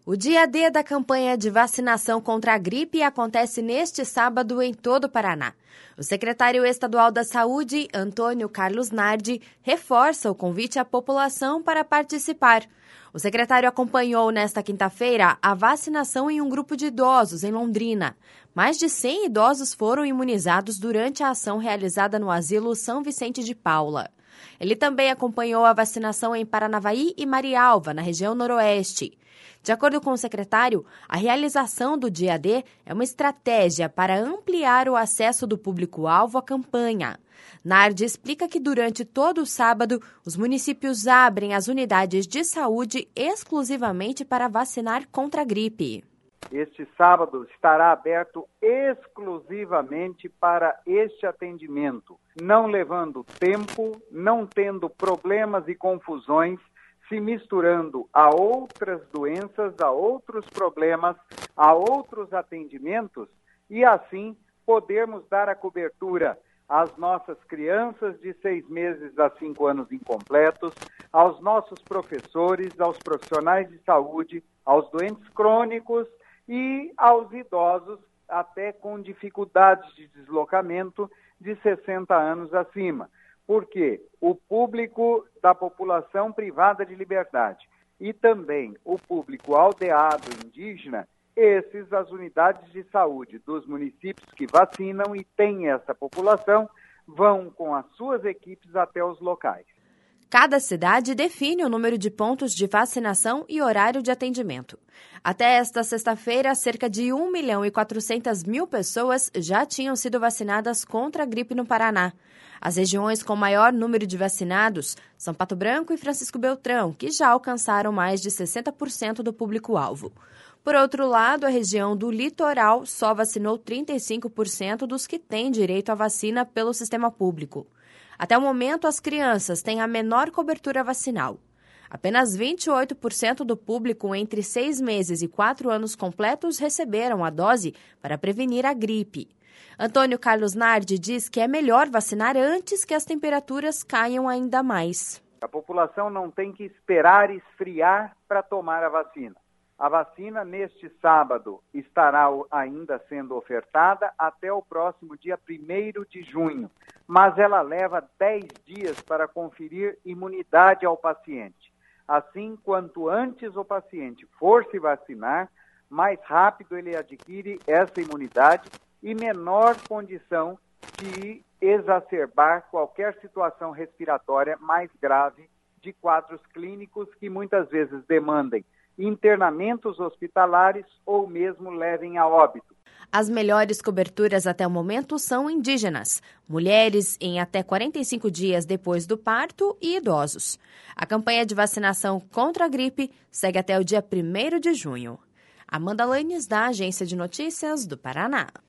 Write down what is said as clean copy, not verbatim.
O dia D da campanha de vacinação contra a gripe acontece neste sábado em todo o Paraná. O secretário estadual da Saúde, Antônio Carlos Nardi, reforça o convite à população para participar. O secretário acompanhou nesta quinta-feira a vacinação em um grupo de idosos em Londrina. Mais de 100 idosos foram imunizados durante a ação realizada no Asilo São Vicente de Paula. Ele também acompanhou a vacinação em Paranavaí e Marialva, na região noroeste. De acordo com o secretário, a realização do Dia D é uma estratégia para ampliar o acesso do público-alvo à campanha. Nardi explica que durante todo o sábado, os municípios abrem as unidades de saúde exclusivamente para vacinar contra a gripe. Este sábado estará aberto exclusivamente para este atendimento, não levando tempo, não tendo problemas e confusões, se misturando a outras doenças, a outros problemas, a outros atendimentos e assim podermos dar a cobertura às nossas crianças de 6 meses a 5 anos incompletos, aos nossos professores, aos profissionais de saúde, aos doentes crônicos e aos idosos até com dificuldades de deslocamento de 60 anos acima. Porque o público da população privada de liberdade e também o público aldeado indígena, esses as unidades de saúde dos municípios que vacinam e têm essa população, vão com as suas equipes até os locais. Cada cidade define o número de pontos de vacinação e horário de atendimento. Até esta sexta-feira, cerca de 1.400.000 pessoas já tinham sido vacinadas contra a gripe no Paraná. As regiões com maior número de vacinados são Pato Branco e Francisco Beltrão, que já alcançaram mais de 60% do público-alvo. Por outro lado, a região do litoral só vacinou 35% dos que têm direito à vacina pelo sistema público. Até o momento, as crianças têm a menor cobertura vacinal. Apenas 28% do público entre 6 meses e 4 anos completos receberam a dose para prevenir a gripe. Antônio Carlos Nardi diz que é melhor vacinar antes que as temperaturas caiam ainda mais. A população não tem que esperar esfriar para tomar a vacina. A vacina, neste sábado, estará ainda sendo ofertada até o próximo dia 1º de junho, mas ela leva 10 dias para conferir imunidade ao paciente. Assim, quanto antes o paciente for se vacinar, mais rápido ele adquire essa imunidade e menor condição de exacerbar qualquer situação respiratória mais grave de quadros clínicos que muitas vezes demandem internamentos hospitalares ou mesmo levem a óbito. As melhores coberturas até o momento são indígenas, mulheres em até 45 dias depois do parto e idosos. A campanha de vacinação contra a gripe segue até o dia 1º de junho. Amanda Lanes, da Agência de Notícias do Paraná.